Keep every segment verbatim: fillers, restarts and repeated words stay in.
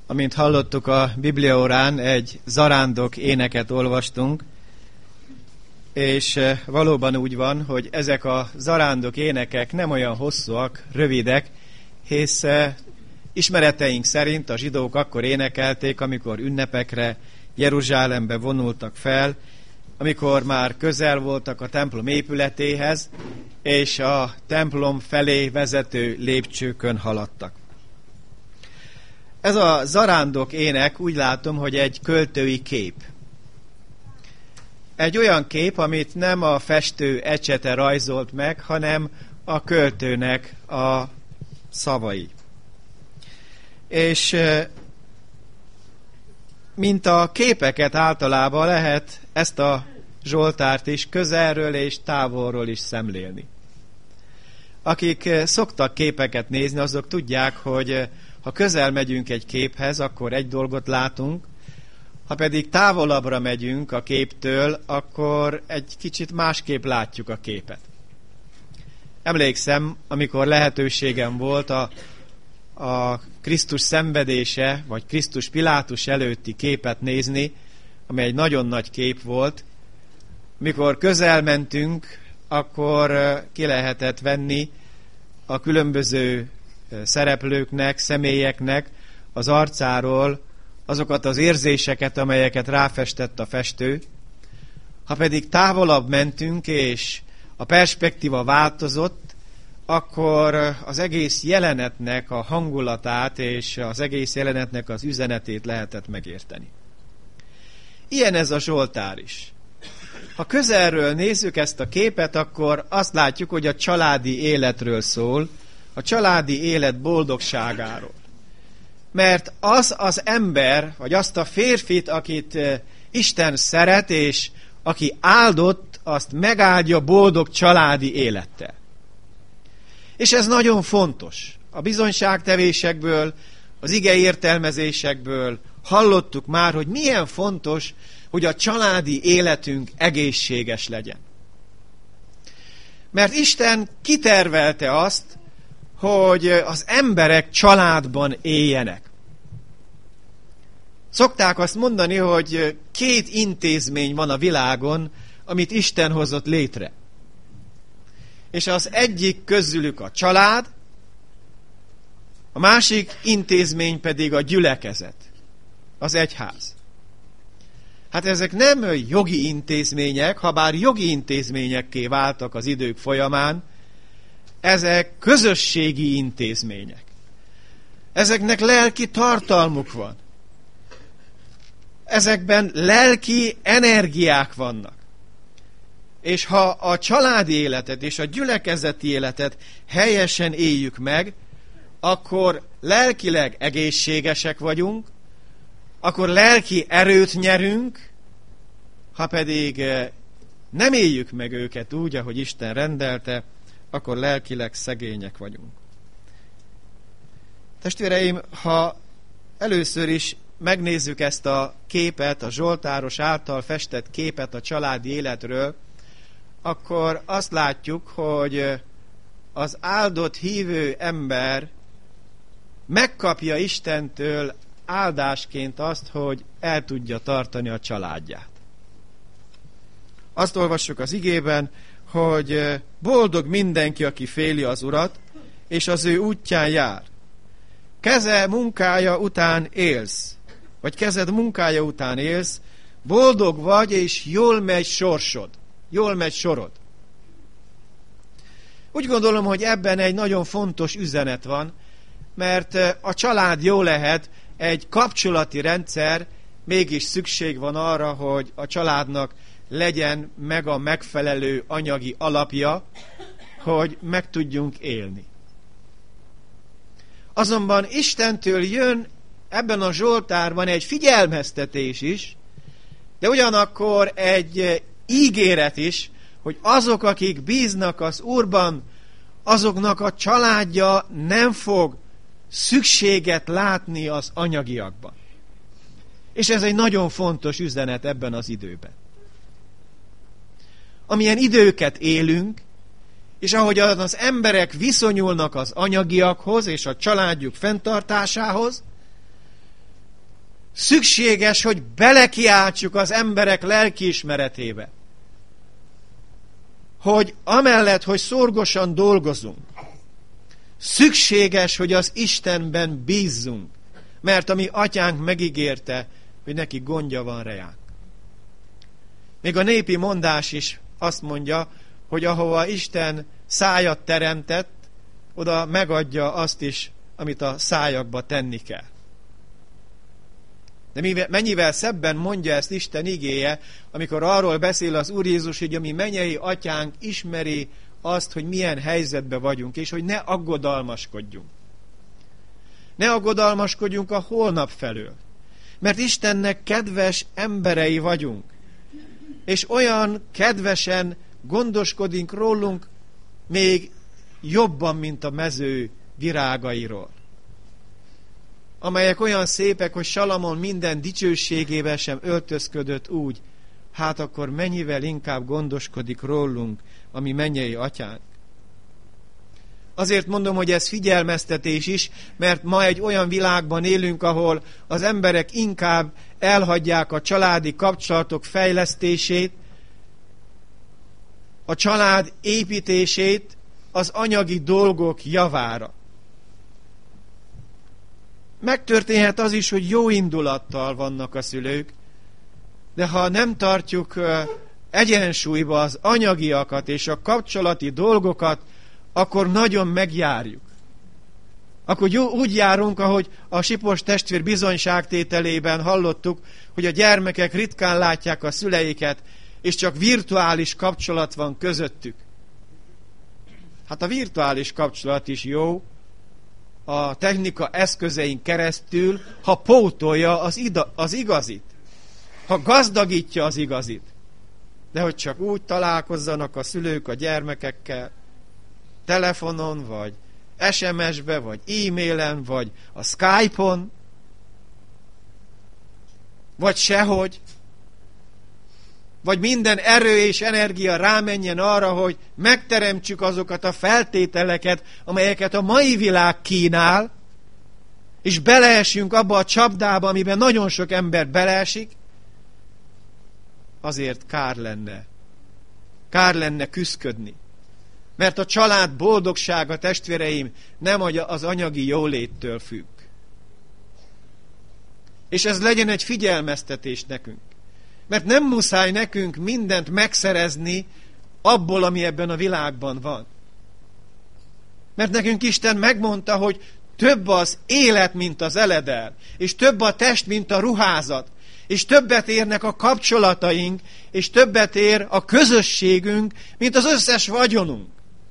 Amint hallottuk, a bibliaórán egy zarándok éneket olvastunk, és valóban úgy van, hogy ezek a zarándok énekek nem olyan hosszúak, rövidek, hisz ismereteink szerint a zsidók akkor énekelték, amikor ünnepekre Jeruzsálembe vonultak fel, amikor már közel voltak a templom épületéhez, és a templom felé vezető lépcsőkön haladtak. Ez a zarándok ének úgy látom, hogy egy költői kép. Egy olyan kép, amit nem a festő ecsete rajzolt meg, hanem a költőnek a szavai. És mint a képeket általában lehet ezt a zsoltárt is közelről és távolról is szemlélni. Akik szoktak képeket nézni, azok tudják, hogy ha közel megyünk egy képhez, akkor egy dolgot látunk, ha pedig távolabbra megyünk a képtől, akkor egy kicsit másképp látjuk a képet. Emlékszem, amikor lehetőségem volt a, a Krisztus szenvedése, vagy Krisztus Pilátus előtti képet nézni, ami egy nagyon nagy kép volt. Mikor közel mentünk, akkor ki lehetett venni a különböző szereplőknek, személyeknek az arcáról azokat az érzéseket, amelyeket ráfestett a festő. Ha pedig távolabb mentünk, és a perspektíva változott, akkor az egész jelenetnek a hangulatát és az egész jelenetnek az üzenetét lehetett megérteni. Ilyen ez a zsoltár is. Ha közelről nézzük ezt a képet, akkor azt látjuk, hogy a családi életről szól, a családi élet boldogságáról. Mert az az ember, vagy azt a férfit, akit Isten szeret, és aki áldott, azt megáldja boldog családi élettel. És ez nagyon fontos. A bizonyságtevésekből, az ige értelmezésekből hallottuk már, hogy milyen fontos, hogy a családi életünk egészséges legyen. Mert Isten kitervelte azt, hogy az emberek családban éljenek. Szokták azt mondani, hogy két intézmény van a világon, amit Isten hozott létre. És az egyik közülük a család, a másik intézmény pedig a gyülekezet, az egyház. Hát ezek nem jogi intézmények, habár jogi intézményekké váltak az idők folyamán, ezek közösségi intézmények. Ezeknek lelki tartalmuk van. Ezekben lelki energiák vannak. És ha a családi életet és a gyülekezeti életet helyesen éljük meg, akkor lelkileg egészségesek vagyunk, akkor lelki erőt nyerünk, ha pedig nem éljük meg őket úgy, ahogy Isten rendelte, akkor lelkileg szegények vagyunk. Testvéreim, ha először is megnézzük ezt a képet, a zsoltáros által festett képet a családi életről, akkor azt látjuk, hogy az áldott hívő ember megkapja Istentől áldásként azt, hogy el tudja tartani a családját. Azt olvassuk az igében, hogy boldog mindenki, aki féli az Urat, és az ő útján jár. Keze munkája után élsz, vagy kezed munkája után élsz, boldog vagy, és jól megy sorsod, jól megy sorod. Úgy gondolom, hogy ebben egy nagyon fontos üzenet van, mert a család jó lehet, egy kapcsolati rendszer, mégis szükség van arra, hogy a családnak legyen meg a megfelelő anyagi alapja, hogy meg tudjunk élni. Azonban Istentől jön ebben a zsoltárban egy figyelmeztetés is, de ugyanakkor egy ígéret is, hogy azok, akik bíznak az Úrban, azoknak a családja nem fog szükséget látni az anyagiakban. És ez egy nagyon fontos üzenet ebben az időben. Amilyen időket élünk, és ahogyan az emberek viszonyulnak az anyagiakhoz és a családjuk fenntartásához, Szükséges, hogy belekiáltsuk az emberek lelkiismeretébe, hogy amellett, hogy szorgosan dolgozunk, szükséges, hogy az Istenben bízzunk, mert a mi atyánk megígérte, hogy neki gondja van reánk. Még a népi mondás is azt mondja, hogy ahova Isten szájat teremtett, oda megadja azt is, amit a szájakba tenni kell. De mivel, mennyivel szebben mondja ezt Isten igéje, amikor arról beszél az Úr Jézus, hogy a mi mennyei atyánk ismeri azt, hogy milyen helyzetben vagyunk, és hogy ne aggodalmaskodjunk. Ne aggodalmaskodjunk a holnap felől, mert Istennek kedves emberei vagyunk, és olyan kedvesen gondoskodik rólunk még jobban, mint a mező virágairól, amelyek olyan szépek, hogy Salamon minden dicsőségével sem öltözködött úgy, hát akkor mennyivel inkább gondoskodik rólunk a mi mennyei atyánk. Azért mondom, hogy ez figyelmeztetés is, mert ma egy olyan világban élünk, ahol az emberek inkább elhagyják a családi kapcsolatok fejlesztését, a család építését az anyagi dolgok javára. Megtörténhet az is, hogy jó indulattal vannak a szülők, de ha nem tartjuk egyensúlyba az anyagiakat és a kapcsolati dolgokat, akkor nagyon megjárjuk. Akkor úgy járunk, ahogy a Sipos testvér bizonyságtételében hallottuk, hogy a gyermekek ritkán látják a szüleiket, és csak virtuális kapcsolat van közöttük. Hát a virtuális kapcsolat is jó, a technika eszközein keresztül, ha pótolja az, ida, az igazit, ha gazdagítja az igazit. De hogy csak úgy találkozzanak a szülők a gyermekekkel, telefonon, vagy es em es-be, vagy e-mailen, vagy a Skype-on, vagy sehogy, vagy minden erő és energia rámenjen arra, hogy megteremtsük azokat a feltételeket, amelyeket a mai világ kínál, és beleesünk abba a csapdába, amiben nagyon sok ember beleesik, azért kár lenne. Kár lenne küszködni. Mert a család boldogsága, testvéreim, nem az anyagi jóléttől függ. És ez legyen egy figyelmeztetés nekünk. Mert nem muszáj nekünk mindent megszerezni abból, ami ebben a világban van. Mert nekünk Isten megmondta, hogy több az élet, mint az eledel, és több a test, mint a ruházat, és többet érnek a kapcsolataink, és többet ér a közösségünk, mint az összes vagyonunk.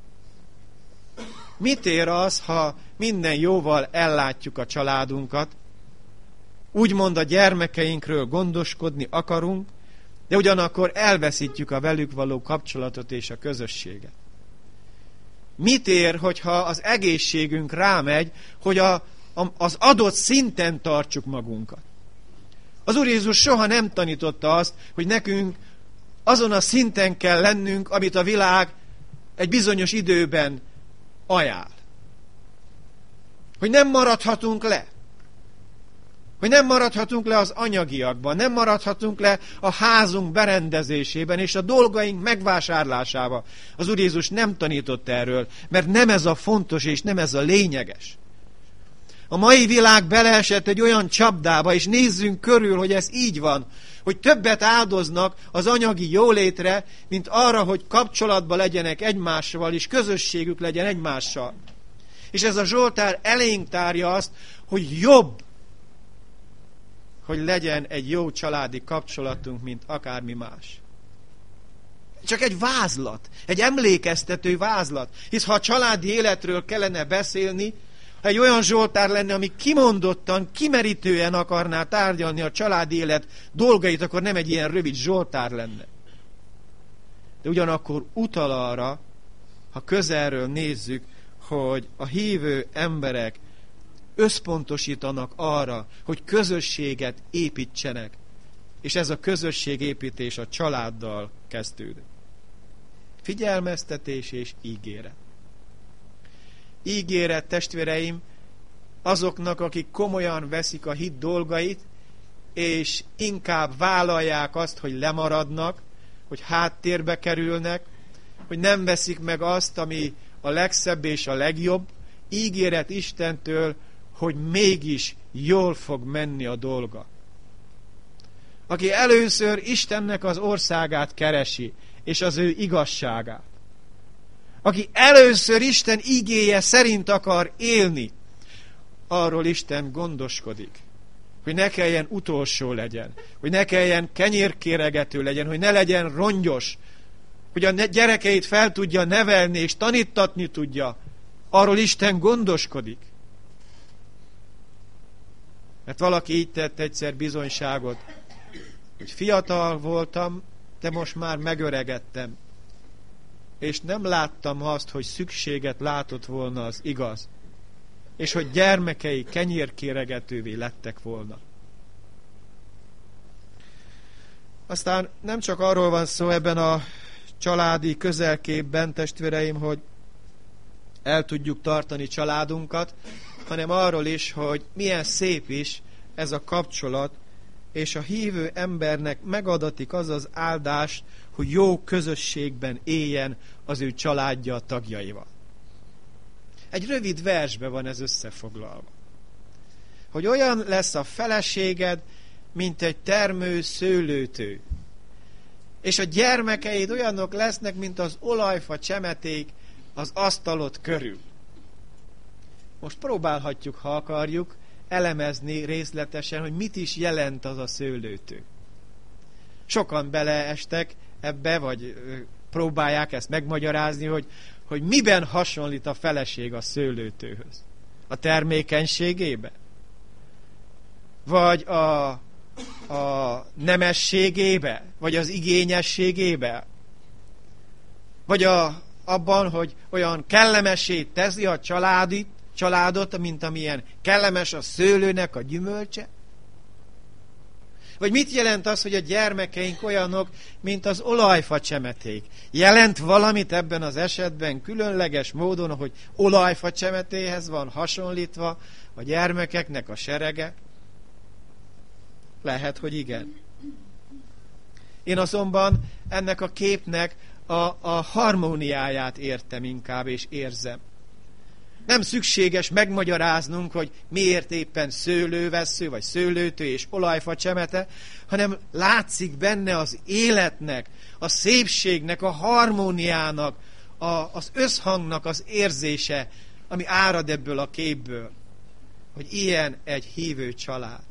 Mit ér az, ha minden jóval ellátjuk a családunkat, úgymond a gyermekeinkről gondoskodni akarunk, de ugyanakkor elveszítjük a velük való kapcsolatot és a közösséget. Mit ér, hogyha az egészségünk rámegy, hogy a, a, az adott szinten tartsuk magunkat? Az Úr Jézus soha nem tanította azt, hogy nekünk azon a szinten kell lennünk, amit a világ egy bizonyos időben ajánl. Hogy nem maradhatunk le. Hogy nem maradhatunk le az anyagiakban, nem maradhatunk le a házunk berendezésében és a dolgaink megvásárlásában. Az Úr Jézus nem tanított erről, mert nem ez a fontos és nem ez a lényeges. A mai világ beleesett egy olyan csapdába, és nézzünk körül, hogy ez így van, hogy többet áldoznak az anyagi jólétre, mint arra, hogy kapcsolatban legyenek egymással, és közösségük legyen egymással. És ez a Zsoltár elénk tárja azt, hogy jobb, hogy legyen egy jó családi kapcsolatunk, mint akármi más. Csak egy vázlat, egy emlékeztető vázlat. Hisz ha a családi életről kellene beszélni, ha egy olyan Zsoltár lenne, ami kimondottan, kimerítően akarná tárgyalni a családi élet dolgait, akkor nem egy ilyen rövid Zsoltár lenne. De ugyanakkor utal arra, ha közelről nézzük, hogy a hívő emberek összpontosítanak arra, hogy közösséget építsenek, és ez a közösségépítés a családdal kezdődik. Figyelmeztetés és ígéret. Ígéret, testvéreim, azoknak, akik komolyan veszik a hit dolgait, és inkább vállalják azt, hogy lemaradnak, hogy háttérbe kerülnek, hogy nem veszik meg azt, ami a legszebb és a legjobb, ígéret Istentől, hogy mégis jól fog menni a dolga. Aki először Istennek az országát keresi, és az ő igazságát. Aki először Isten igéje szerint akar élni, arról Isten gondoskodik, hogy ne kelljen utolsó legyen, hogy ne kelljen kenyérkéregető legyen, hogy ne legyen rongyos, hogy a gyerekeit fel tudja nevelni és tanítatni tudja, arról Isten gondoskodik. Mert valaki így tett egyszer bizonyságot, hogy fiatal voltam, de most már megöregedtem, és nem láttam azt, hogy szükséget látott volna az igaz, és hogy gyermekei kenyérkéregetővé lettek volna. Aztán nem csak arról van szó ebben a családi közelképben, testvéreim, hogy el tudjuk tartani családunkat, hanem arról is, hogy milyen szép is ez a kapcsolat, és a hívő embernek megadatik az az áldás, hogy jó közösségben éljen az ő családja a tagjaival. Egy rövid versbe van ez összefoglalva. Hogy olyan lesz a feleséged, mint egy termő szőlőtő. És a gyermekeid olyanok lesznek, mint az olajfa csemeték az asztalod körül. Most próbálhatjuk, ha akarjuk, elemezni részletesen, hogy mit is jelent az a szőlőtő. Sokan beleestek ebbe, vagy próbálják ezt megmagyarázni, hogy, hogy miben hasonlít a feleség a szőlőtőhöz. A termékenységébe? Vagy a, a nemességébe? Vagy az igényességébe? Vagy a, abban, hogy olyan kellemessé teszi a családit, családot, mint amilyen kellemes a szőlőnek a gyümölcse? Vagy mit jelent az, hogy a gyermekeink olyanok, mint az olajfa csemeték? Jelent valamit ebben az esetben különleges módon, hogy olajfa csemetéhez van hasonlítva a gyermekeknek a serege? Lehet, hogy igen. Én azonban ennek a képnek a, a harmóniáját értem inkább, és érzem. Nem szükséges megmagyaráznunk, hogy miért éppen szőlővessző, vagy szőlőtő és olajfa csemete, hanem látszik benne az életnek, a szépségnek, a harmóniának, a, az összhangnak az érzése, ami árad ebből a képből. Hogy ilyen egy hívő család.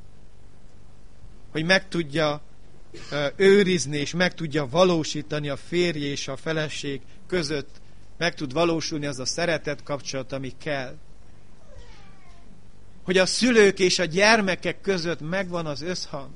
Hogy meg tudja őrizni, és meg tudja valósítani a férj és a feleség között, meg tud valósulni az a szeretet kapcsolat, ami kell. Hogy a szülők és a gyermekek között megvan az összhang.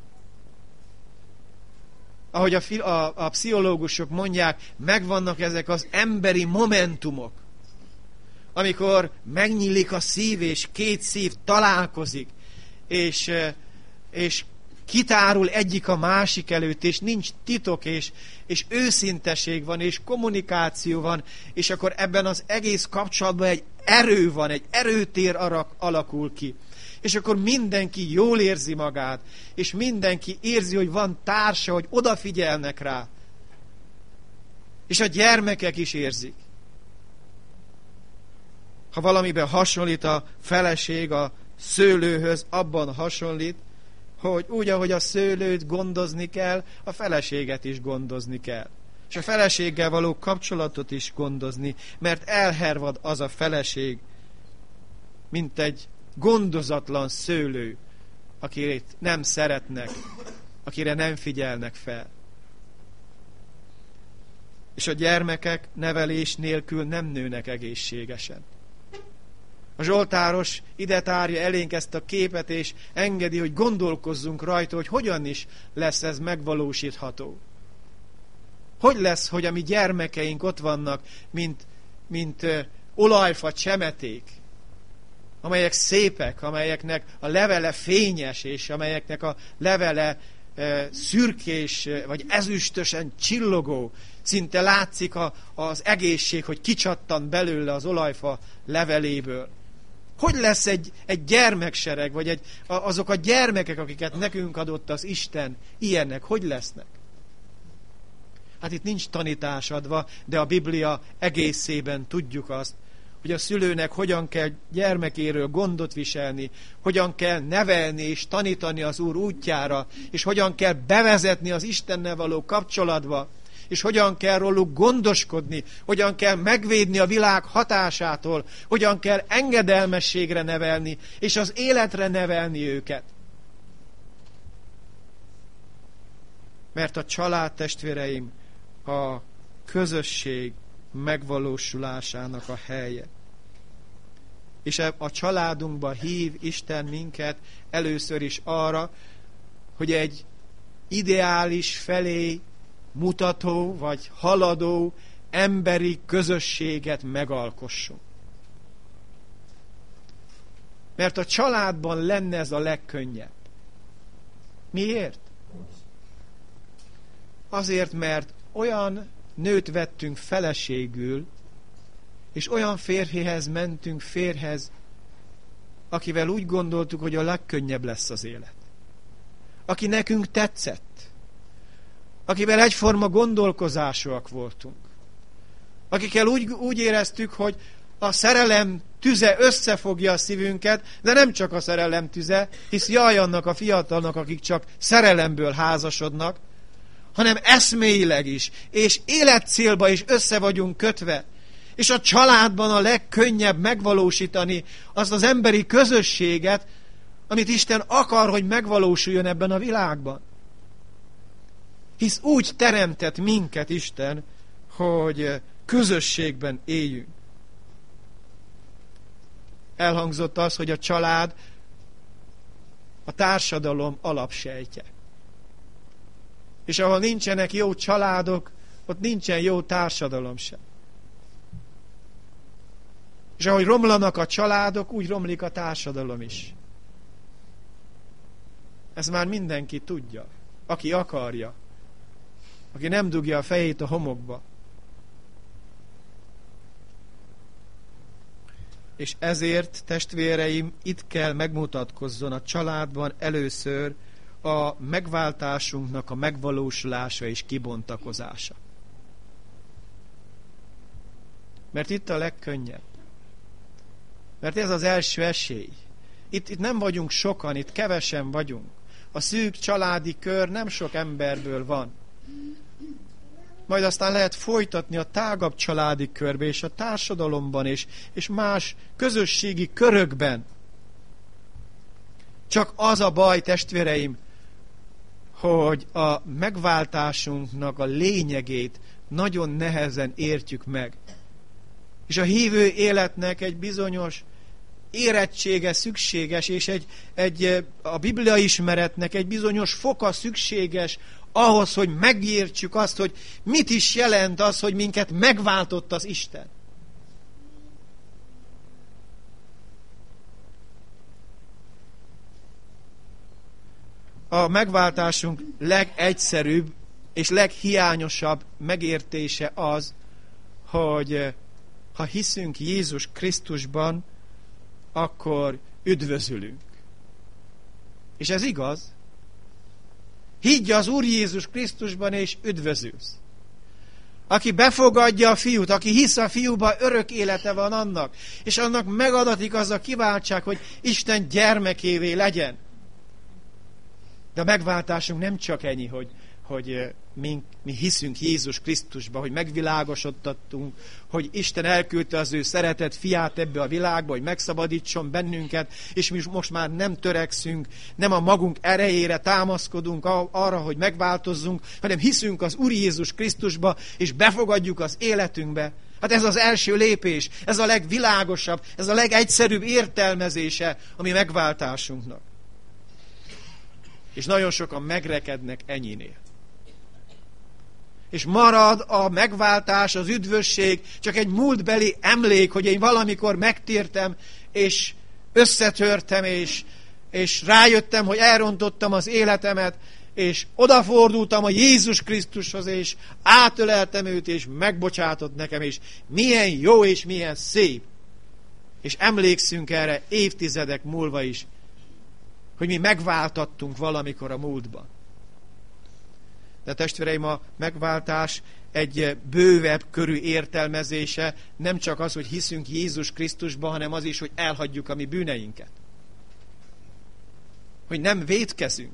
Ahogy a, a, a pszichológusok mondják, megvannak ezek az emberi momentumok, amikor megnyílik a szív, és két szív találkozik, és, és kitárul egyik a másik előtt, és nincs titok, és, és őszinteség van, és kommunikáció van, és akkor ebben az egész kapcsolatban egy erő van, egy erőtér alakul ki. És akkor mindenki jól érzi magát, és mindenki érzi, hogy van társa, hogy odafigyelnek rá. És a gyermekek is érzik. Ha valamiben hasonlít a feleség a szőlőhöz, abban hasonlít, hogy úgy, ahogy a szőlőt gondozni kell, a feleséget is gondozni kell. És a feleséggel való kapcsolatot is gondozni, mert elhervad az a feleség, mint egy gondozatlan szőlő, akit nem szeretnek, akire nem figyelnek fel. És a gyermekek nevelés nélkül nem nőnek egészségesen. A zsoltáros ide tárja elénk ezt a képet, és engedi, hogy gondolkozzunk rajta, hogy hogyan is lesz ez megvalósítható. Hogy lesz, hogy a mi gyermekeink ott vannak, mint, mint uh, olajfa csemeték, amelyek szépek, amelyeknek a levele fényes, és amelyeknek a levele uh, szürkés, uh, vagy ezüstösen csillogó, szinte látszik a, az egészség, hogy kicsattan belőle az olajfa leveléből. Hogy lesz egy, egy gyermeksereg, vagy egy, azok a gyermekek, akiket nekünk adott az Isten, ilyenek, hogy lesznek? Hát itt nincs tanítás adva, de a Biblia egészében tudjuk azt, hogy a szülőnek hogyan kell gyermekéről gondot viselni, hogyan kell nevelni és tanítani az Úr útjára, és hogyan kell bevezetni az Istennel való kapcsolatba, és hogyan kell róluk gondoskodni, hogyan kell megvédni a világ hatásától, hogyan kell engedelmességre nevelni, és az életre nevelni őket. Mert a család, testvéreim, a közösség megvalósulásának a helye. És a családunkba hív Isten minket először is arra, hogy egy ideális felé mutató vagy haladó emberi közösséget megalkossunk. Mert a családban lenne ez a legkönnyebb. Miért? Azért, mert olyan nőt vettünk feleségül, és olyan férfihez mentünk férhez, akivel úgy gondoltuk, hogy a legkönnyebb lesz az élet. Aki nekünk tetszett. Akivel egyforma gondolkozásúak voltunk. Akikkel úgy, úgy éreztük, hogy a szerelem tüze összefogja a szívünket, de nem csak a szerelem tüze, hisz jaj annak a fiatalnak, akik csak szerelemből házasodnak, hanem eszméileg is, és életcélba is össze vagyunk kötve. És a családban a legkönnyebb megvalósítani azt az emberi közösséget, amit Isten akar, hogy megvalósuljon ebben a világban. Hisz úgy teremtett minket Isten, hogy közösségben éljünk. Elhangzott az, hogy a család a társadalom alapsejtje. És ahol nincsenek jó családok, ott nincsen jó társadalom sem. És ahogy romlanak a családok, úgy romlik a társadalom is. Ezt már mindenki tudja, aki akarja, aki nem dugja a fejét a homokba. És ezért, testvéreim, itt kell megmutatkozzon a családban először a megváltásunknak a megvalósulása és kibontakozása. Mert itt a legkönnyebb. Mert ez az első esély. Itt, itt nem vagyunk sokan, itt kevesen vagyunk. A szűk családi kör nem sok emberből van. Majd aztán lehet folytatni a tágabb családi körbe, és a társadalomban, és, és más közösségi körökben. Csak az a baj, testvéreim, hogy a megváltásunknak a lényegét nagyon nehezen értjük meg. És a hívő életnek egy bizonyos érettsége szükséges, és egy, egy, a Biblia ismeretnek egy bizonyos foka szükséges ahhoz, hogy megértsük azt, hogy mit is jelent az, hogy minket megváltott az Isten. A megváltásunk legegyszerűbb és leghiányosabb megértése az, hogy ha hiszünk Jézus Krisztusban, akkor üdvözülünk. És ez igaz. Higgy az Úr Jézus Krisztusban, és üdvözülsz. Aki befogadja a fiút, aki hisz a fiúba, örök élete van annak, és annak megadatik az a kiváltság, hogy Isten gyermekévé legyen. De a megváltásunk nem csak ennyi, hogy, hogy mi, mi hiszünk Jézus Krisztusba, hogy megvilágosodtattunk, hogy Isten elküldte az ő szeretett fiát ebbe a világba, hogy megszabadítson bennünket, és mi most már nem törekszünk, nem a magunk erejére támaszkodunk arra, hogy megváltozzunk, hanem hiszünk az Úr Jézus Krisztusba, és befogadjuk az életünkbe. Hát ez az első lépés, ez a legvilágosabb, ez a legegyszerűbb értelmezése a mi megváltásunknak. És nagyon sokan megrekednek ennyinél. És marad a megváltás, az üdvösség csak egy múltbeli emlék, hogy én valamikor megtértem, és összetörtem, és, és rájöttem, hogy elrontottam az életemet, és odafordultam a Jézus Krisztushoz, és átöleltem őt, és megbocsátott nekem, és milyen jó, és milyen szép. És emlékszünk erre évtizedek múlva is, hogy mi megváltattunk valamikor a múltban. De testvéreim, a megváltás egy bővebb körű értelmezése nem csak az, hogy hiszünk Jézus Krisztusba, hanem az is, hogy elhagyjuk a mi bűneinket. Hogy nem vétkezünk.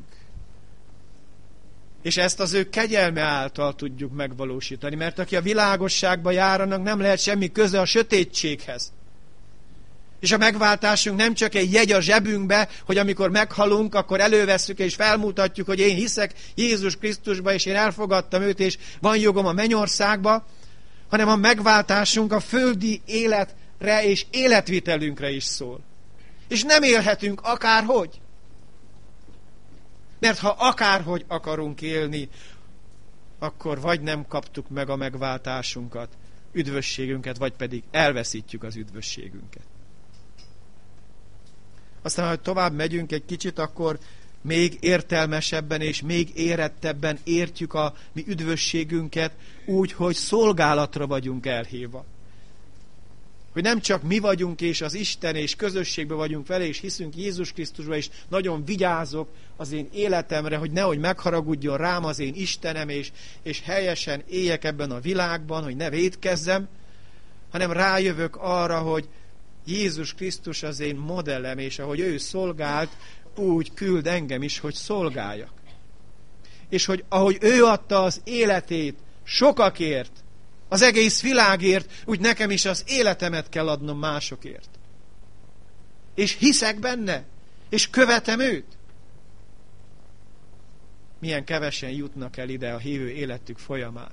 És ezt az ő kegyelme által tudjuk megvalósítani, mert aki a világosságba jár, annak nem lehet semmi köze a sötétséghez. És a megváltásunk nem csak egy jegy a zsebünkbe, hogy amikor meghalunk, akkor elővesszük és felmutatjuk, hogy én hiszek Jézus Krisztusba, és én elfogadtam őt, és van jogom a mennyországba, hanem a megváltásunk a földi életre és életvitelünkre is szól. És nem élhetünk akárhogy. Mert ha akárhogy akarunk élni, akkor vagy nem kaptuk meg a megváltásunkat, üdvösségünket, vagy pedig elveszítjük az üdvösségünket. Aztán, ha tovább megyünk egy kicsit, akkor még értelmesebben és még érettebben értjük a mi üdvösségünket úgy, hogy szolgálatra vagyunk elhívva. Hogy nem csak mi vagyunk és az Isten és közösségben vagyunk vele, és hiszünk Jézus Krisztusba, és nagyon vigyázok az én életemre, hogy nehogy megharagudjon rám az én Istenem, és, és helyesen éljek ebben a világban, hogy ne vétkezzem, hanem rájövök arra, hogy Jézus Krisztus az én modellem, és ahogy ő szolgált, úgy küld engem is, hogy szolgáljak. És hogy ahogy ő adta az életét sokakért, az egész világért, úgy nekem is az életemet kell adnom másokért. És hiszek benne, és követem őt. Milyen kevesen jutnak el ide a hívő életük folyamán.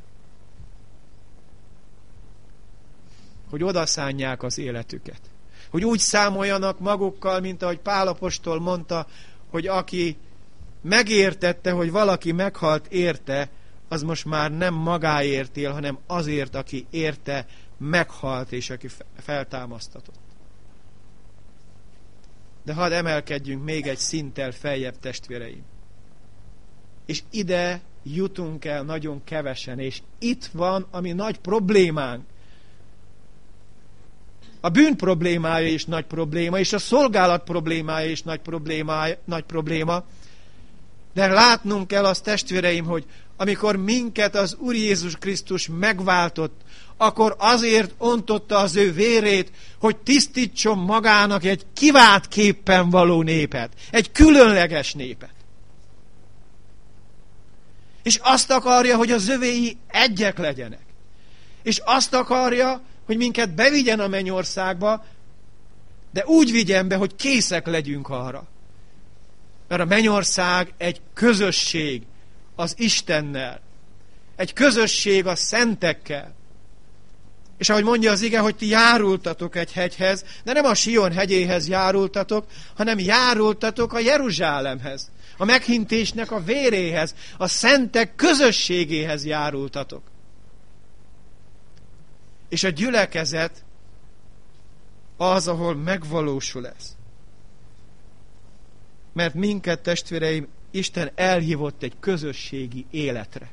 Hogy odaszánják az életüket. Hogy úgy számoljanak magukkal, mint ahogy Pál apostol mondta, hogy aki megértette, hogy valaki meghalt érte, az most már nem magáért él, hanem azért, aki érte, meghalt, és aki feltámasztatott. De hadd emelkedjünk még egy szinttel feljebb, testvéreim. És ide jutunk el nagyon kevesen, és itt van a mi nagy problémánk. A bűn problémája is nagy probléma, és a szolgálat problémája is nagy, nagy probléma. De látnunk kell azt, testvéreim, hogy amikor minket az Úr Jézus Krisztus megváltott, akkor azért ontotta az ő vérét, hogy tisztítson magának egy kiváltképpen való népet, egy különleges népet. És azt akarja, hogy az övéi egyek legyenek. És azt akarja, hogy minket bevigyen a mennyországba, de úgy vigyen be, hogy készek legyünk arra. Mert a mennyország egy közösség az Istennel. Egy közösség a szentekkel. És ahogy mondja az ige, hogy ti járultatok egy hegyhez, de nem a Sion hegyéhez járultatok, hanem járultatok a Jeruzsálemhez. A meghintésnek a véréhez, a szentek közösségéhez járultatok. És a gyülekezet az, ahol megvalósul ez. Mert minket, testvéreim, Isten elhívott egy közösségi életre.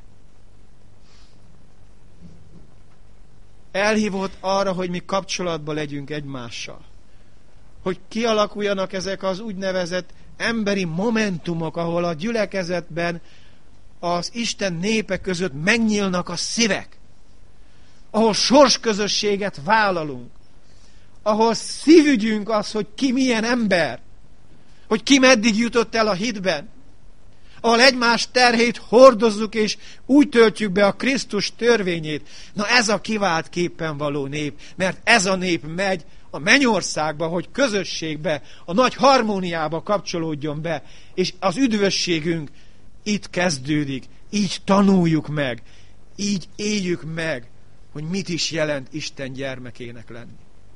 Elhívott arra, hogy mi kapcsolatban legyünk egymással. Hogy kialakuljanak ezek az úgynevezett emberi momentumok, ahol a gyülekezetben az Isten népe között megnyílnak a szívek. Ahol sorsközösséget vállalunk. Ahol szívügyünk az, hogy ki milyen ember. Hogy ki meddig jutott el a hitben. Ahol egymás terhét hordozzuk, és úgy töltjük be a Krisztus törvényét. Na ez a kivált képpen való nép, mert ez a nép megy a mennyországba, hogy közösségbe, a nagy harmóniába kapcsolódjon be, és az üdvösségünk itt kezdődik, így tanuljuk meg, így éljük meg, hogy mit is jelent Isten gyermekének lenni.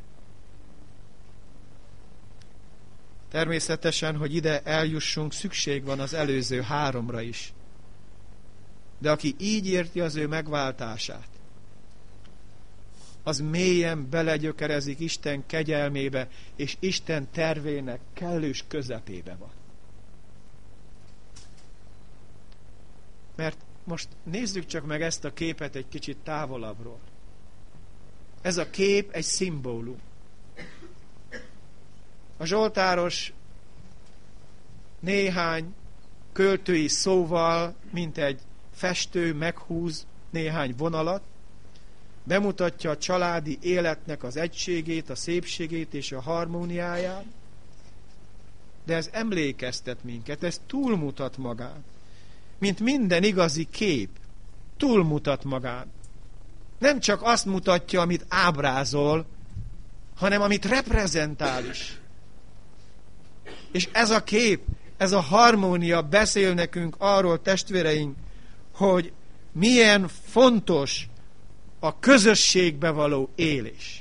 Természetesen, hogy ide eljussunk, szükség van az előző háromra is. De aki így érti az ő megváltását, az mélyen belegyökerezik Isten kegyelmébe, és Isten tervének kellős közepébe van. Mert most nézzük csak meg ezt a képet egy kicsit távolabbról. Ez a kép egy szimbólum. A zsoltáros néhány költői szóval, mint egy festő meghúz néhány vonalat, bemutatja a családi életnek az egységét, a szépségét és a harmóniáját, de ez emlékeztet minket, ez túlmutat magán. Mint minden igazi kép, túlmutat magán. Nem csak azt mutatja, amit ábrázol, hanem amit reprezentál is. És ez a kép, ez a harmónia beszél nekünk arról, testvéreink, hogy milyen fontos a közösségbe való élés.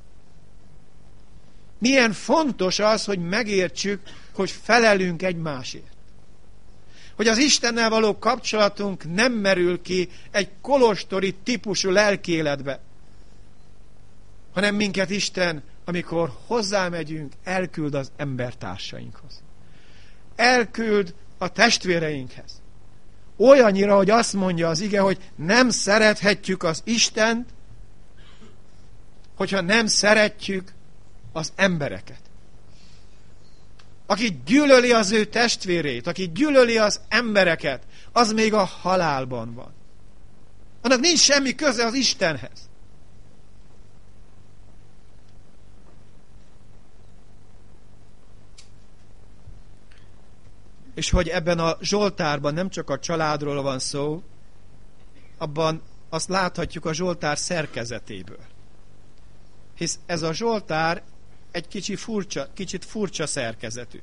Milyen fontos az, hogy megértsük, hogy felelünk egymásért. Hogy az Istennel való kapcsolatunk nem merül ki egy kolostori típusú lelkiéletbe, hanem minket Isten, amikor hozzámegyünk, elküld az embertársainkhoz. Elküld a testvéreinkhez. Olyannyira, hogy azt mondja az ige, hogy nem szerethetjük az Istent, hogyha nem szeretjük az embereket. Aki gyűlöli az ő testvérét, aki gyűlöli az embereket, az még a halálban van. Annak nincs semmi köze az Istenhez. És hogy ebben a zsoltárban nem csak a családról van szó, abban azt láthatjuk a zsoltár szerkezetéből. Hisz ez a zsoltár egy kicsi furcsa, kicsit furcsa szerkezetű.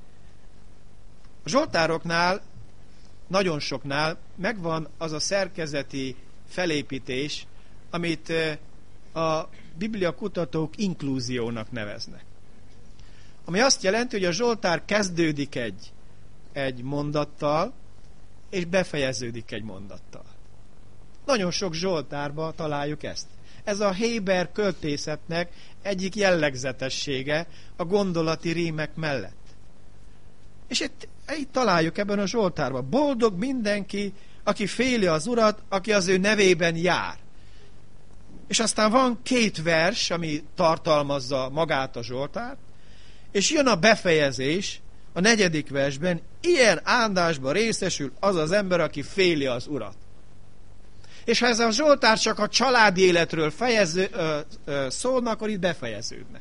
A zsoltároknál, nagyon soknál megvan az a szerkezeti felépítés, amit a bibliakutatók inklúziónak neveznek. Ami azt jelenti, hogy a zsoltár kezdődik egy, egy mondattal, és befejeződik egy mondattal. Nagyon sok zsoltárban találjuk ezt. Ez a héber költészetnek egyik jellegzetessége a gondolati rímek mellett. És itt, itt találjuk ebben a zsoltárban. Boldog mindenki, aki féli az Urat, aki az ő nevében jár. És aztán van két vers, ami tartalmazza magát a zsoltárt, és jön a befejezés a negyedik versben, ilyen áldásban részesül az az ember, aki féli az Urat. És ha ez a zsoltár csak a családi életről fejező, ö, ö, szólna, akkor itt befejeződne.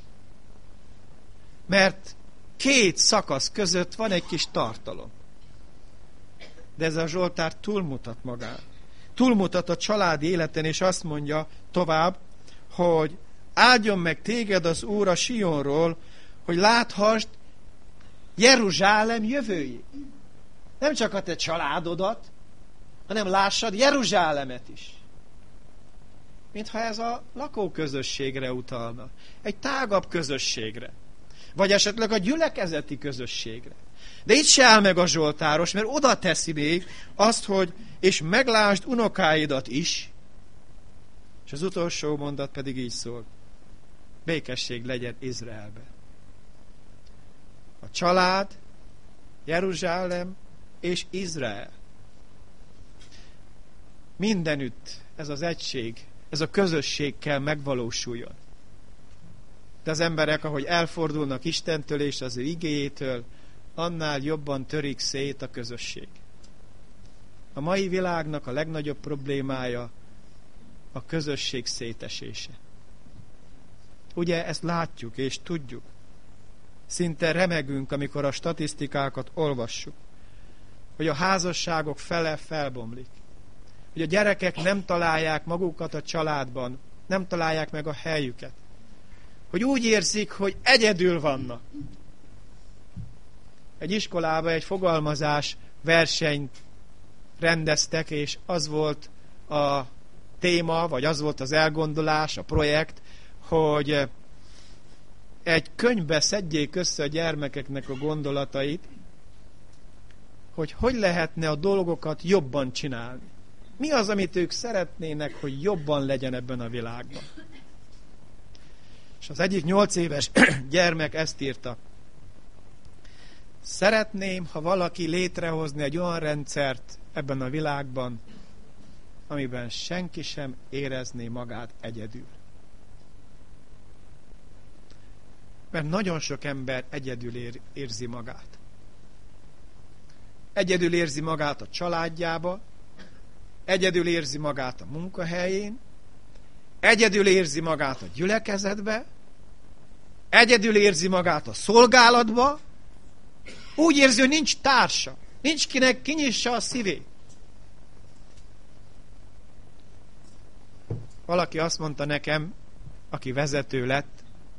Mert két szakasz között van egy kis tartalom. De ez a zsoltár túlmutat magán. Túlmutat a családi életen, és azt mondja tovább, hogy áldjon meg téged az Úr a Sionról, hogy láthassd Jeruzsálem jövőjét. Nem csak a te családodat, hanem lássad Jeruzsálemet is. Mintha ez a lakóközösségre utalna. Egy tágabb közösségre. Vagy esetleg a gyülekezeti közösségre. De itt se áll meg a zsoltáros, mert oda teszi még azt, hogy és meglásd unokáidat is. És az utolsó mondat pedig így szól. Békesség legyen Izraelben. A család, Jeruzsálem és Izrael. Mindenütt ez az egység, ez a közösség kell megvalósuljon. De az emberek, ahogy elfordulnak Istentől és az ő igéjétől, annál jobban törik szét a közösség. A mai világnak a legnagyobb problémája a közösség szétesése. Ugye ezt látjuk és tudjuk. Szinte remegünk, amikor a statisztikákat olvassuk, hogy a házasságok fele felbomlik. Hogy a gyerekek nem találják magukat a családban, nem találják meg a helyüket. Hogy úgy érzik, hogy egyedül vannak. Egy iskolában egy fogalmazás versenyt rendeztek, és az volt a téma, vagy az volt az elgondolás, a projekt, hogy egy könyvbe szedjék össze a gyermekeknek a gondolatait, hogy hogy lehetne a dolgokat jobban csinálni. Mi az, amit ők szeretnének, hogy jobban legyen ebben a világban. És az egyik nyolc éves gyermek ezt írta. Szeretném, ha valaki létrehozni egy olyan rendszert ebben a világban, amiben senki sem érezné magát egyedül. Mert nagyon sok ember egyedül ér, érzi magát. Egyedül érzi magát a családjába, egyedül érzi magát a munkahelyén, egyedül érzi magát a gyülekezetbe, egyedül érzi magát a szolgálatba, úgy érzi, hogy nincs társa, nincs kinek kinyissa a szívét. Valaki azt mondta nekem, aki vezető lett,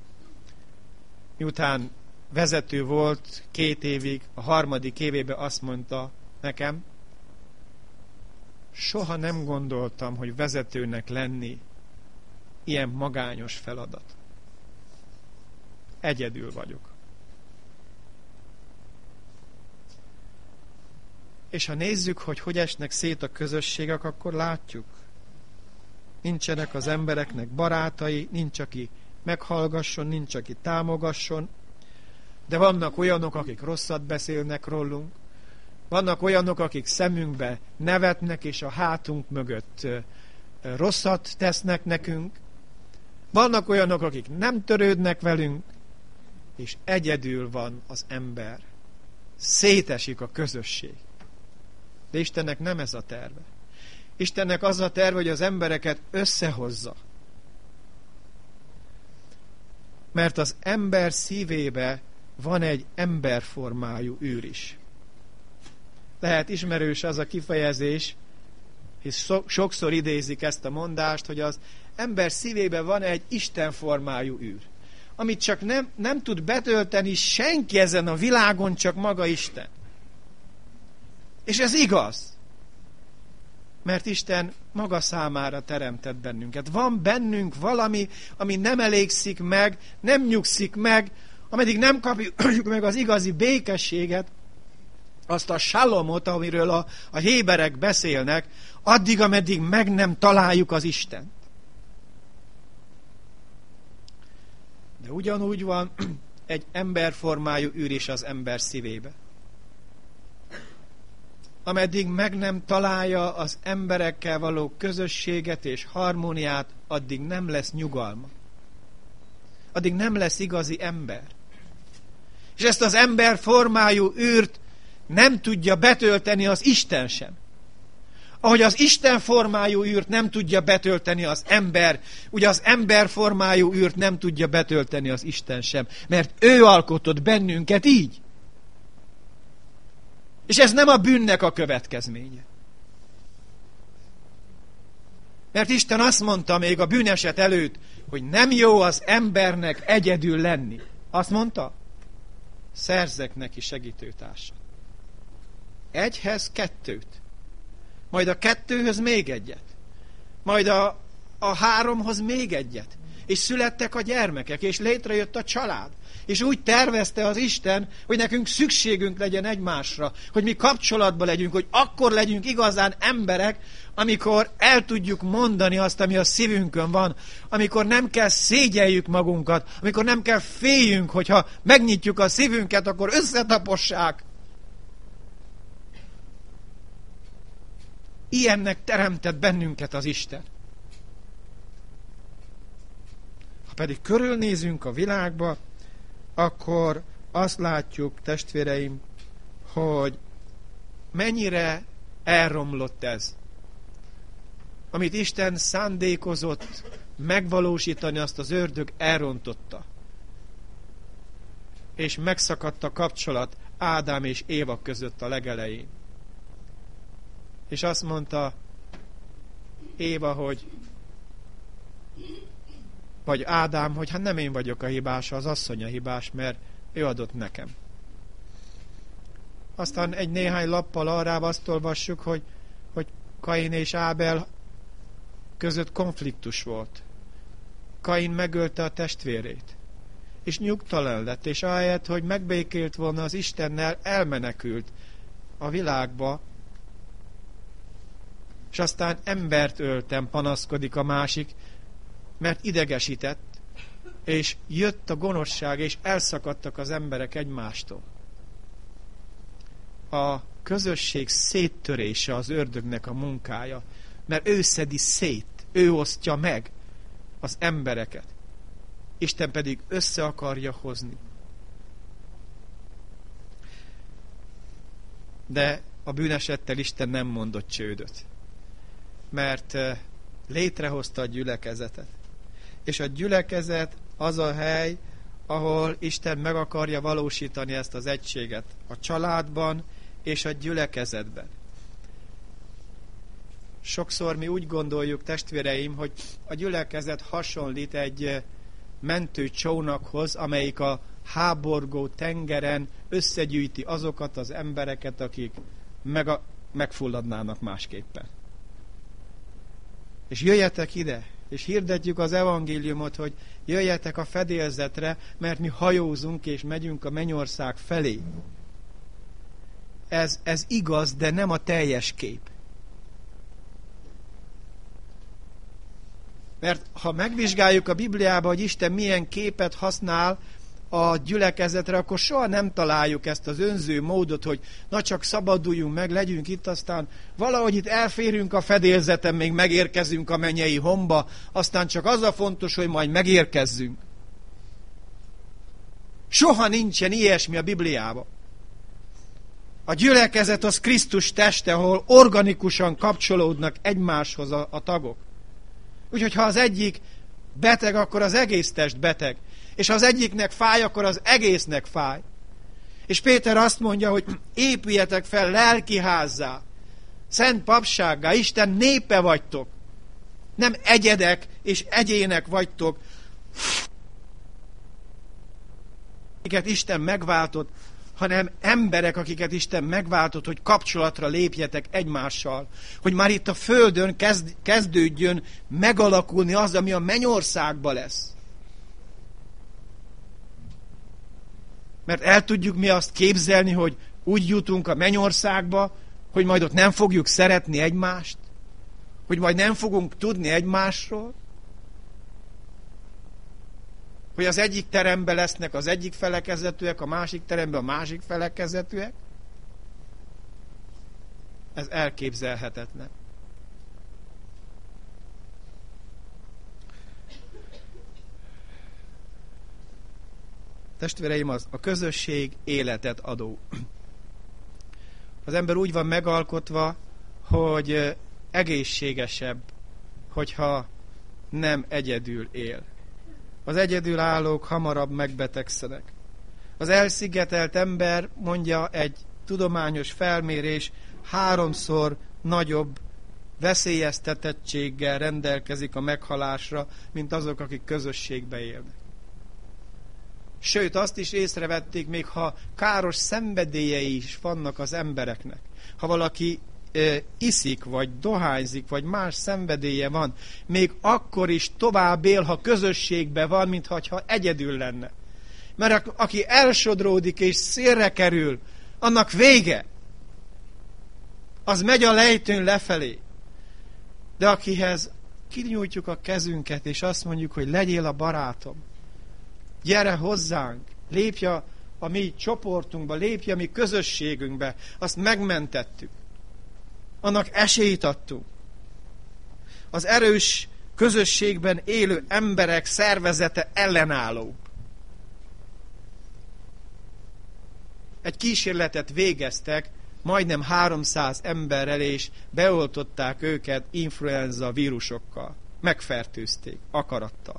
miután vezető volt két évig, a harmadik évében azt mondta nekem, soha nem gondoltam, hogy vezetőnek lenni ilyen magányos feladat. Egyedül vagyok. És ha nézzük, hogy hogy esnek szét a közösségek, akkor látjuk. Nincsenek az embereknek barátai, nincs, aki meghallgasson, nincs, aki támogasson, de vannak olyanok, akik rosszat beszélnek rólunk, vannak olyanok, akik szemünkbe nevetnek, és a hátunk mögött rosszat tesznek nekünk, vannak olyanok, akik nem törődnek velünk, és egyedül van az ember. Szétesik a közösség. De Istennek nem ez a terve. Istennek az a terve, hogy az embereket összehozza. Mert az ember szívébe van egy emberformájú űr is. Lehet ismerős az a kifejezés, hisz sokszor idézik ezt a mondást, hogy az ember szívében van egy istenformájú űr, amit csak nem, nem tud betölteni senki ezen a világon, csak maga Isten. És ez igaz. Mert Isten maga számára teremtett bennünket. Van bennünk valami, ami nem elégszik meg, nem nyugszik meg, ameddig nem kapjuk meg az igazi békességet, azt a salomot, amiről a, a héberek beszélnek, addig, ameddig meg nem találjuk az Istent. De ugyanúgy van egy emberformájú űr is az ember szívébe. Ameddig meg nem találja az emberekkel való közösséget és harmóniát, addig nem lesz nyugalma. Addig nem lesz igazi ember. És ezt az ember formájú űrt nem tudja betölteni az Isten sem. Ahogy az Isten formájú űrt nem tudja betölteni az ember, ugye az ember formájú űrt nem tudja betölteni az Isten sem, mert ő alkotott bennünket így. És ez nem a bűnnek a következménye. Mert Isten azt mondta még a bűneset előtt, hogy nem jó az embernek egyedül lenni. Azt mondta, szerzek neki segítőtársat. Egyhez kettőt. Majd a kettőhöz még egyet. Majd a, a háromhoz még egyet. És születtek a gyermekek, és létrejött a család. És úgy tervezte az Isten, hogy nekünk szükségünk legyen egymásra, hogy mi kapcsolatban legyünk, hogy akkor legyünk igazán emberek, amikor el tudjuk mondani azt, ami a szívünkön van, amikor nem kell szégyeljük magunkat, amikor nem kell féljünk, hogyha megnyitjuk a szívünket, akkor összetapossák. Ilyennek teremtett bennünket az Isten. Ha pedig körülnézünk a világba, akkor azt látjuk, testvéreim, hogy mennyire elromlott ez. Amit Isten szándékozott megvalósítani, azt az ördög elrontotta. És megszakadt a kapcsolat Ádám és Éva között a legelején. És azt mondta Éva, hogy vagy Ádám, hogy hát nem én vagyok a hibás, az asszony a hibás, mert ő adott nekem. Aztán egy néhány lappal arrább azt olvassuk, hogy, hogy Kain és Ábel között konfliktus volt. Kain megölte a testvérét, és nyugtalan lett, és ahelyett, hogy megbékélt volna az Istennel, elmenekült a világba, és aztán embert öltem, panaszkodik a másik, mert idegesített, és jött a gonoszság, és elszakadtak az emberek egymástól. A közösség széttörése az ördögnek a munkája, mert ő szedi szét, ő osztja meg az embereket. Isten pedig össze akarja hozni. De a bűnesettel Isten nem mondott csődöt, mert létrehozta a gyülekezetet. És a gyülekezet az a hely, ahol Isten meg akarja valósítani ezt az egységet a családban és a gyülekezetben. Sokszor mi úgy gondoljuk, testvéreim, hogy a gyülekezet hasonlít egy mentő csónakhoz, amelyik a háborgó tengeren összegyűjti azokat az embereket, akik meg a, megfulladnának másképpen. És jöjjetek ide, és hirdetjük az evangéliumot, hogy jöjjetek a fedélzetre, mert mi hajózunk és megyünk a mennyország felé. Ez, ez igaz, de nem a teljes kép. Mert ha megvizsgáljuk a Bibliában, hogy Isten milyen képet használ a gyülekezetre, akkor soha nem találjuk ezt az önző módot, hogy na csak szabaduljunk meg, legyünk itt, aztán valahogy itt elférünk a fedélzeten, még megérkezünk a mennyei homba, aztán csak az a fontos, hogy majd megérkezzünk. Soha nincsen ilyesmi a Bibliában. A gyülekezet az Krisztus teste, ahol organikusan kapcsolódnak egymáshoz a, a tagok. Úgyhogy ha az egyik beteg, akkor az egész test beteg. És ha az egyiknek fáj, akkor az egésznek fáj. És Péter azt mondja, hogy épüljetek fel lelkiházzá, szent papsággá, Isten népe vagytok. Nem egyedek és egyének vagytok, akiket Isten megváltott, hanem emberek, akiket Isten megváltott, hogy kapcsolatra lépjetek egymással. Hogy már itt a földön kezd, kezdődjön megalakulni az, ami a mennyországban lesz. Mert el tudjuk mi azt képzelni, hogy úgy jutunk a mennyországba, hogy majd ott nem fogjuk szeretni egymást, hogy majd nem fogunk tudni egymásról, hogy az egyik teremben lesznek az egyik felekezetűek, a másik teremben a másik felekezetűek. Ez elképzelhetetlen. Testvéreim, az a közösség életet adó. Az ember úgy van megalkotva, hogy egészségesebb, hogyha nem egyedül él. Az egyedülállók hamarabb megbetegszenek. Az elszigetelt ember, mondja egy tudományos felmérés, háromszor nagyobb veszélyeztetettséggel rendelkezik a meghalásra, mint azok, akik közösségbe élnek. Sőt, azt is észrevették, még ha káros szenvedélyei is vannak az embereknek. Ha valaki e, iszik, vagy dohányzik, vagy más szenvedélye van, még akkor is tovább él, ha közösségben van, mintha egyedül lenne. Mert aki elsodródik és szélre kerül, annak vége. Az megy a lejtőn lefelé. De akihez kinyújtjuk a kezünket, és azt mondjuk, hogy legyél a barátom, gyere hozzánk, lépj a, a mi csoportunkba, lépj a mi közösségünkbe, azt megmentettük. Annak esélyt adtunk. Az erős közösségben élő emberek szervezete ellenálló. Egy kísérletet végeztek, majdnem háromszáz emberrel, és beoltották őket influenza vírusokkal. Megfertőzték, akarattal.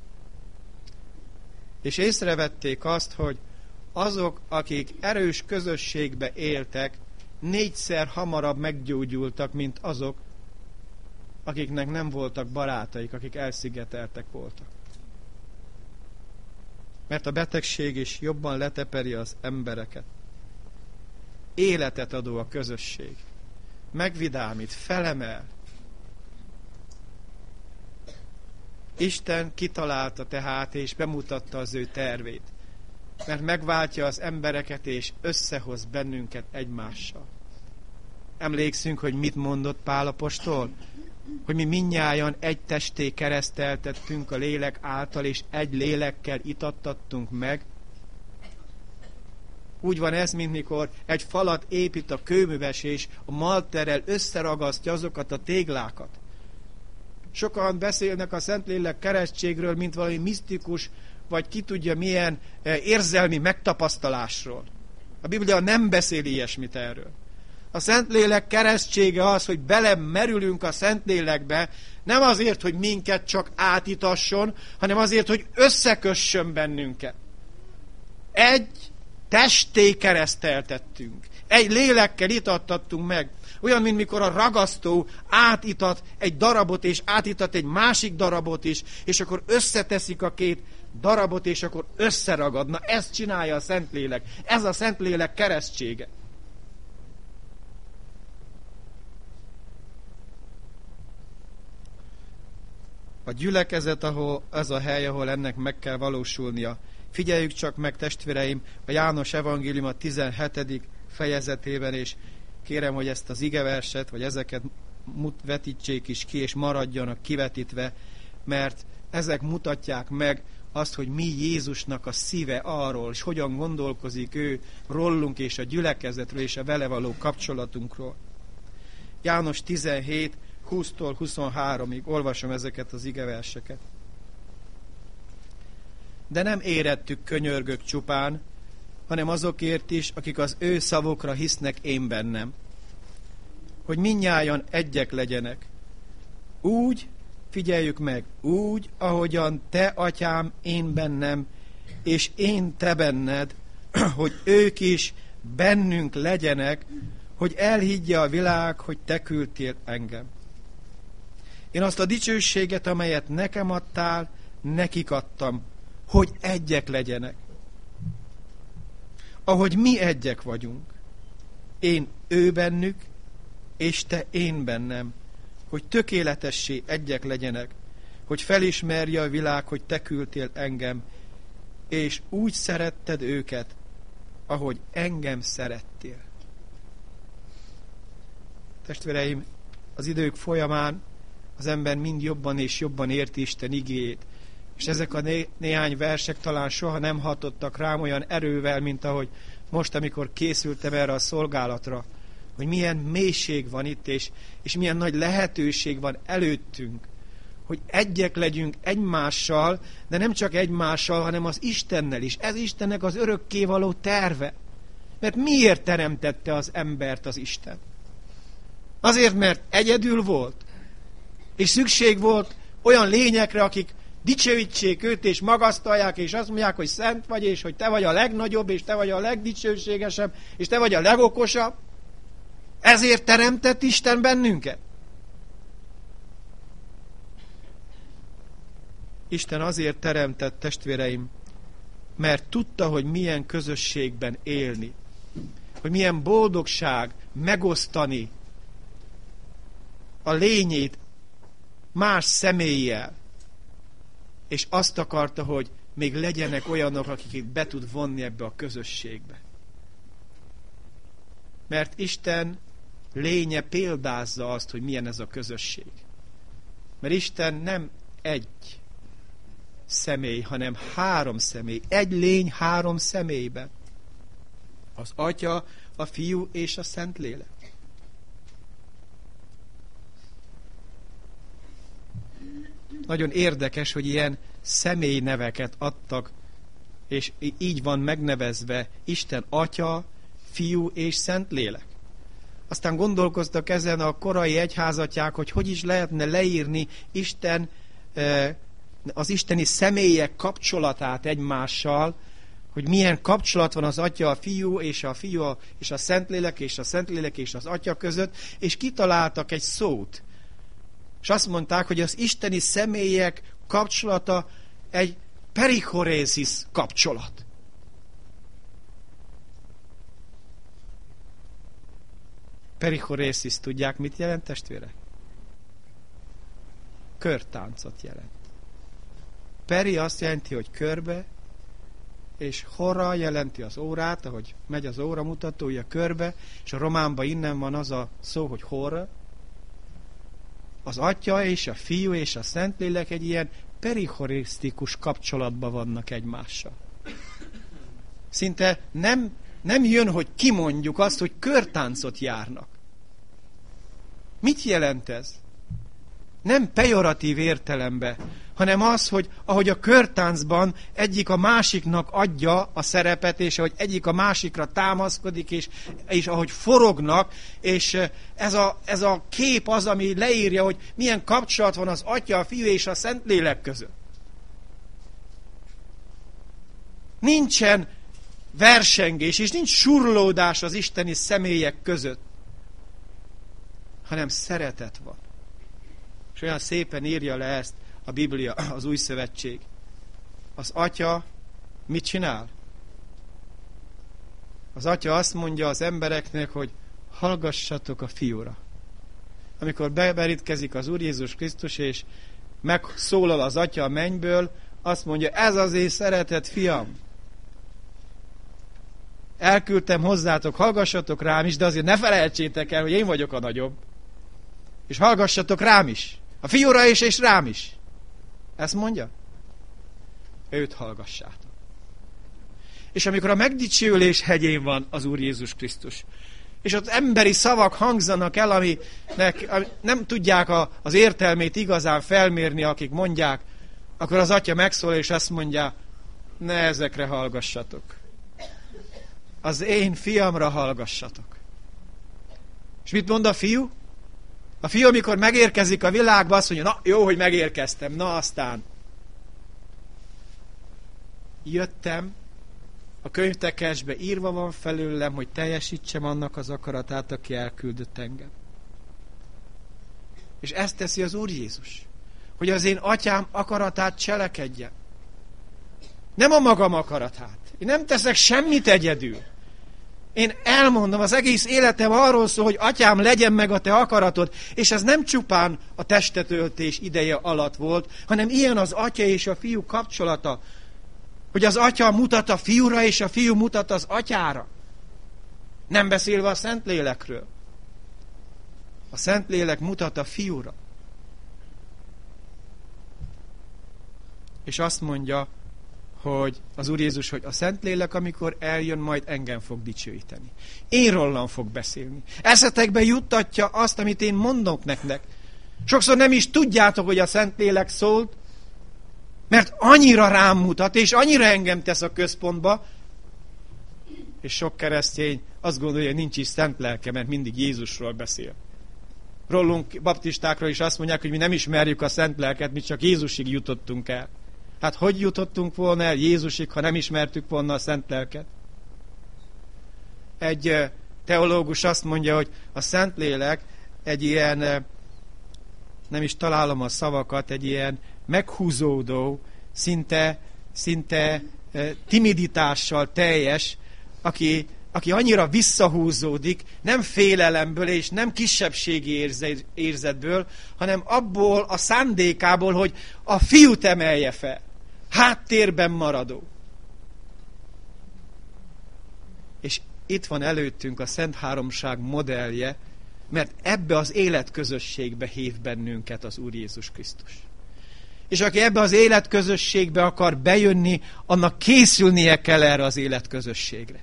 És észrevették azt, hogy azok, akik erős közösségbe éltek, négyszer hamarabb meggyógyultak, mint azok, akiknek nem voltak barátaik, akik elszigeteltek voltak. Mert a betegség is jobban leteperi az embereket. Életet adó a közösség. Megvidámít, felemel. Isten kitalálta tehát, és bemutatta az ő tervét. Mert megváltja az embereket, és összehoz bennünket egymással. Emlékszünk, hogy mit mondott Pál apostol? Hogy mi mindnyájan egy testé kereszteltettünk a lélek által, és egy lélekkel itattattunk meg. Úgy van ez, mint mikor egy falat épít a kőműves, és a malterrel összeragasztja azokat a téglákat. Sokan beszélnek a Szentlélek keresztségről, mint valami misztikus, vagy ki tudja milyen érzelmi megtapasztalásról. A Biblia nem beszél ilyesmit erről. A Szentlélek keresztsége az, hogy belemerülünk a Szentlélekbe, nem azért, hogy minket csak átítasson, hanem azért, hogy összekössön bennünket. Egy testé kereszteltettünk. Egy lélekkel itattattunk meg. Olyan, mint mikor a ragasztó átitat egy darabot, és átitat egy másik darabot is, és akkor összeteszik a két darabot, és akkor összeragadna. Ezt csinálja a Szentlélek. Ez a Szentlélek keresztsége. A gyülekezet, ahol ez a hely, ahol ennek meg kell valósulnia. Figyeljük csak meg, testvéreim, a János evangélium a tizenhetedik fejezetében, és kérem, hogy ezt az igeverset, vagy ezeket vetítsék is ki, és maradjanak kivetítve, mert ezek mutatják meg azt, hogy mi Jézusnak a szíve arról, és hogyan gondolkozik ő rólunk, és a gyülekezetről, és a vele való kapcsolatunkról. János tizenhét, húsztól huszonháromig olvasom ezeket az igeverseket. De nem érettük könyörgök csupán, hanem azokért is, akik az ő szavukra hisznek én bennem. Hogy mindnyájan egyek legyenek. Úgy, figyeljük meg, úgy, ahogyan te, atyám, én bennem, és én te benned, hogy ők is bennünk legyenek, hogy elhiggye a világ, hogy te küldtél engem. Én azt a dicsőséget, amelyet nekem adtál, nekik adtam, hogy egyek legyenek. Ahogy mi egyek vagyunk. Én ő bennük, és te én bennem, hogy tökéletessé egyek legyenek, hogy felismerje a világ, hogy te küldtél engem, és úgy szeretted őket, ahogy engem szerettél. Testvéreim, az idők folyamán az ember mind jobban és jobban érti Isten igéjét, és ezek a né- néhány versek talán soha nem hatottak rám olyan erővel, mint ahogy most, amikor készültem erre a szolgálatra, hogy milyen mélység van itt, és, és milyen nagy lehetőség van előttünk, hogy egyek legyünk egymással, de nem csak egymással, hanem az Istennel is. Ez Istennek az örökkévaló terve. Mert miért teremtette az embert az Isten? Azért, mert egyedül volt, és szükség volt olyan lényekre, akik dicsőítsék őt, és magasztalják, és azt mondják, hogy szent vagy, és hogy te vagy a legnagyobb, és te vagy a legdicsőségesebb, és te vagy a legokosabb. Ezért teremtett Isten bennünket. Isten azért teremtett, testvéreim, mert tudta, hogy milyen közösségben élni, hogy milyen boldogság megosztani a lényét más személlyel, és azt akarta, hogy még legyenek olyanok, akiket be tud vonni ebbe a közösségbe. Mert Isten lénye példázza azt, hogy milyen ez a közösség. Mert Isten nem egy személy, hanem három személy. Egy lény három személyben. Az Atya, a Fiú és a Szentlélek. Nagyon érdekes, hogy ilyen személyneveket adtak, és így van megnevezve Isten Atya, Fiú és Szentlélek. Aztán gondolkoztak ezen a korai egyházatják, hogy hogy is lehetne leírni Isten, az isteni személyek kapcsolatát egymással, hogy milyen kapcsolat van az Atya, a Fiú és a Fiú és a Szentlélek és a Szentlélek és az Atya között, és kitaláltak egy szót. És azt mondták, hogy az isteni személyek kapcsolata egy perichorészis kapcsolat. Perichorészis, tudják, mit jelent, testvérek? Körtáncot jelent. Peri azt jelenti, hogy körbe, és hora jelenti az órát, ahogy megy az óramutatója körbe, és a románban innen van az a szó, hogy hora. Az Atya és a Fiú és a Szentlélek egy ilyen perichorisztikus kapcsolatban vannak egymással. Szinte nem, nem jön, hogy kimondjuk azt, hogy körtáncot járnak. Mit jelent ez? Nem pejoratív értelemben, hanem az, hogy ahogy a körtáncban egyik a másiknak adja a szerepet, és ahogy egyik a másikra támaszkodik, és, és ahogy forognak, és ez a, ez a kép az, ami leírja, hogy milyen kapcsolat van az Atya, a Fiú és a Szentlélek között. Nincsen versengés, és nincs surlódás az isteni személyek között, hanem szeretet van. És olyan szépen írja le ezt a Biblia, az Új Szövetség. Az Atya mit csinál? Az Atya azt mondja az embereknek, hogy hallgassatok a Fiúra. Amikor bemerítkezik az Úr Jézus Krisztus, és megszólal az Atya a mennyből, azt mondja, ez az én szeretett Fiam. Elküldtem hozzátok, hallgassatok rám is, de azért ne felejtsétek el, hogy én vagyok a nagyobb. És hallgassatok rám is. A Fiúra is, és rám is. Ezt mondja? Őt hallgassátok. És amikor a megdicsőlés hegyén van az Úr Jézus Krisztus, és ott emberi szavak hangzanak el, aminek ami nem tudják a, az értelmét igazán felmérni, akik mondják, akkor az Atya megszól, és azt mondja, ne ezekre hallgassatok. Az én Fiamra hallgassatok. És mit mond a Fiú? A Fiú, amikor megérkezik a világba, azt mondja, na jó, hogy megérkeztem, na aztán. Jöttem, a könyvtekesbe írva van felőlem, hogy teljesítsem annak az akaratát, aki elküldött engem. És ezt teszi az Úr Jézus, hogy az én Atyám akaratát cselekedjem. Nem a magam akaratát. Én nem teszek semmit egyedül. Én elmondom, az egész életem arról szól, hogy Atyám, legyen meg a te akaratod, és ez nem csupán a testetöltés ideje alatt volt, hanem ilyen az Atya és a Fiú kapcsolata, hogy az Atya mutat a Fiúra, és a Fiú mutat az Atyára. Nem beszélve a Szentlélekről. A Szentlélek mutat a Fiúra. És azt mondja, hogy az Úr Jézus, hogy a Szentlélek, amikor eljön, majd engem fog dicsőíteni. Én rólam fog beszélni. Eszetekbe juttatja azt, amit én mondok nektek. Sokszor nem is tudjátok, hogy a Szentlélek szólt, mert annyira rám mutat, és annyira engem tesz a központba, és sok keresztény azt gondolja, hogy nincs is szent lelke, mert mindig Jézusról beszél. Rólunk, baptistákról is azt mondják, hogy mi nem ismerjük a szent lelket, mi csak Jézusig jutottunk el. Hát hogy jutottunk volna el Jézusig, ha nem ismertük volna a szent lelket? Egy teológus azt mondja, hogy a Szentlélek egy ilyen, nem is találom a szavakat, egy ilyen meghúzódó, szinte, szinte timiditással teljes, aki, aki annyira visszahúzódik, nem félelemből és nem kisebbségi érzetből, hanem abból a szándékából, hogy a Fiút emelje fel. Háttérben maradó. És itt van előttünk a Szent Háromság modellje, mert ebbe az életközösségbe hív bennünket az Úr Jézus Krisztus. És aki ebbe az életközösségbe akar bejönni, annak készülnie kell erre az életközösségre.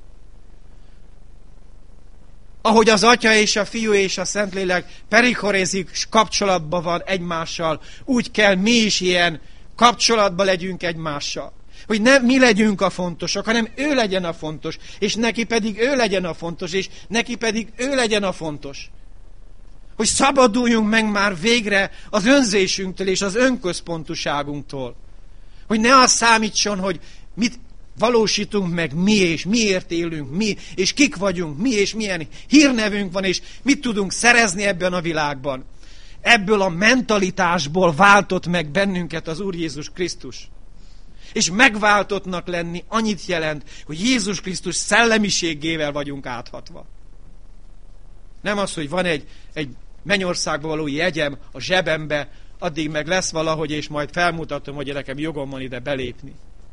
Ahogy az Atya és a Fiú és a Szentlélek perikorézik kapcsolatban van egymással, úgy kell mi is ilyen kapcsolatban legyünk egymással. Hogy nem mi legyünk a fontosak, hanem ő legyen a fontos, és neki pedig ő legyen a fontos, és neki pedig ő legyen a fontos. Hogy szabaduljunk meg már végre az önzésünktől és az önközpontuságunktól. Hogy ne az számítson, hogy mit valósítunk meg mi, és miért élünk mi, és kik vagyunk mi, és milyen hírnevünk van, és mit tudunk szerezni ebben a világban. Ebből a mentalitásból váltott meg bennünket az Úr Jézus Krisztus. És megváltottnak lenni annyit jelent, hogy Jézus Krisztus szellemiségével vagyunk áthatva. Nem az, hogy van egy, egy mennyországba való jegyem a zsebembe, addig meg lesz valahogy, és majd felmutatom, hogy nekem jogom van ide belépni.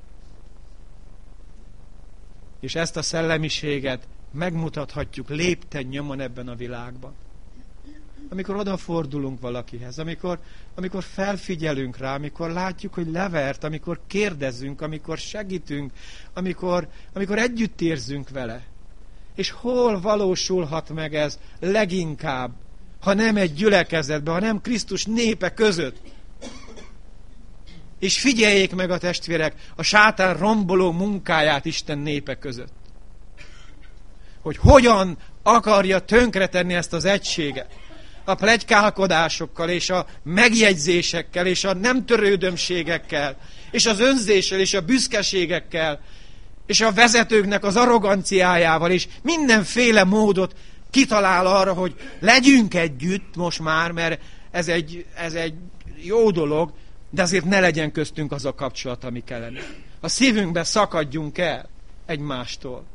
És ezt a szellemiséget megmutathatjuk lépten nyomon ebben a világban. Amikor odafordulunk valakihez, amikor, amikor felfigyelünk rá, amikor látjuk, hogy levert, amikor kérdezünk, amikor segítünk, amikor, amikor együtt érzünk vele. És hol valósulhat meg ez leginkább, ha nem egy gyülekezetben, ha nem Krisztus népe között. És figyeljék meg a testvérek a sátán romboló munkáját Isten népe között. Hogy hogyan akarja tönkretenni ezt az egységet. A pletykálkodásokkal, és a megjegyzésekkel, és a nem törődömségekkel, és az önzéssel, és a büszkeségekkel, és a vezetőknek az arroganciájával, és mindenféle módot kitalál arra, hogy legyünk együtt most már, mert ez egy, ez egy jó dolog, de azért ne legyen köztünk az a kapcsolat, ami kellene. A szívünkbe szakadjunk el egymástól.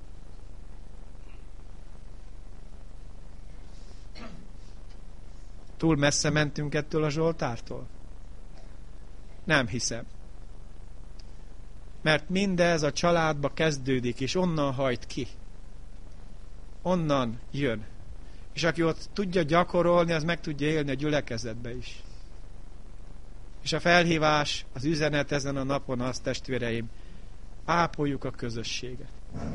Túl messze mentünk ettől a Zsoltártól? Nem hiszem. Mert mindez a családba kezdődik, és onnan hajt ki. Onnan jön. És aki ott tudja gyakorolni, az meg tudja élni a gyülekezetbe is. És a felhívás, az üzenet ezen a napon az, testvéreim, ápoljuk a közösséget.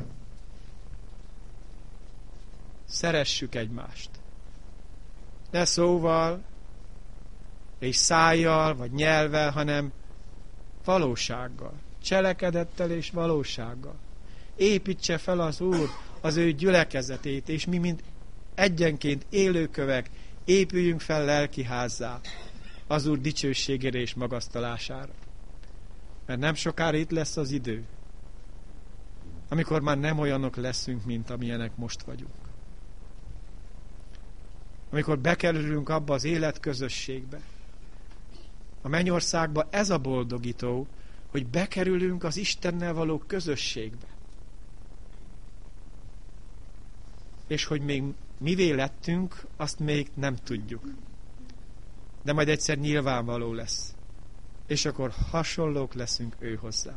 Szeressük egymást. Ne szóval, és szájjal, vagy nyelvvel, hanem valósággal. Cselekedettel és valósággal. Építse fel az Úr az ő gyülekezetét, és mi, mint egyenként élőkövek, épüljünk fel lelkiházzá az Úr dicsőségére és magasztalására. Mert nem sokára itt lesz az idő, amikor már nem olyanok leszünk, mint amilyenek most vagyunk. Amikor bekerülünk abba az életközösségbe, a mennyországba, ez a boldogító, hogy bekerülünk az Istennel való közösségbe. És hogy még mivé lettünk, azt még nem tudjuk. De majd egyszer nyilvánvaló lesz. És akkor hasonlók leszünk ő hozzá.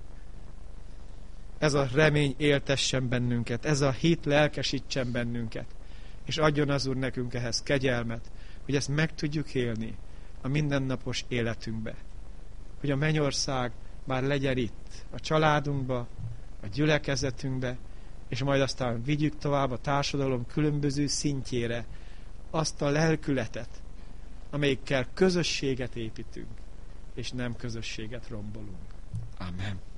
Ez a remény éltessen bennünket, ez a hit lelkesítsen bennünket. És adjon az Úr nekünk ehhez kegyelmet, hogy ezt meg tudjuk élni a mindennapos életünkbe. Hogy a mennyország már legyen itt, a családunkba, a gyülekezetünkbe, és majd aztán vigyük tovább a társadalom különböző szintjére azt a lelkületet, amelyikkel közösséget építünk, és nem közösséget rombolunk. Amen.